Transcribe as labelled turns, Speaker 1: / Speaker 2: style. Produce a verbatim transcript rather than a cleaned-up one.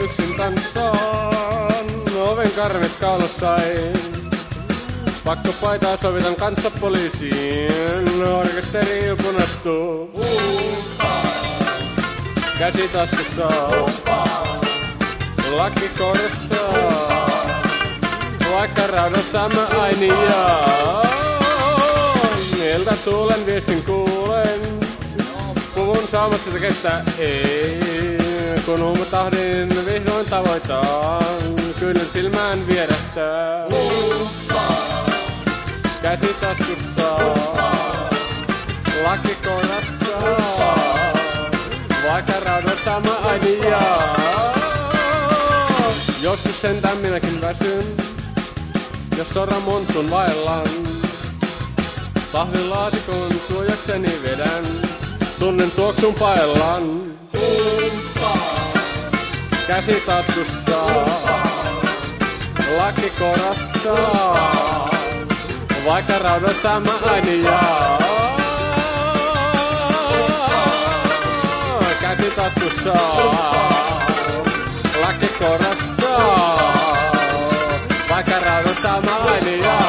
Speaker 1: yksin tanssaan, oven karmit kaulassai. Pakko paitaa sovitan kanssa poliisiin, orkesteri punastuu. Käsi taskussa, lakki kourassa, vaikka raudassa mä aini jaan. Miltä tuulen viestin kuulen, puvun saamat sitä kestää ei. Kun huumatahdin vihdoin tavoitaan, kyynel silmään vierähtää. Käsi taskussa, lakki kourassa, vaikka raudassa mä aini jaan. Joskus sentään minäkin väsyn, jos sorran montun vaellan. Pahvilaatikon suojakseni vedän, tunnen tuoksun paellan. Käsi taskussa, lakki kourassa, vaikka raudassa mä aini jaan. Käsi taskussa, lakki kourassa, vaikka raudassa mä aini jaan.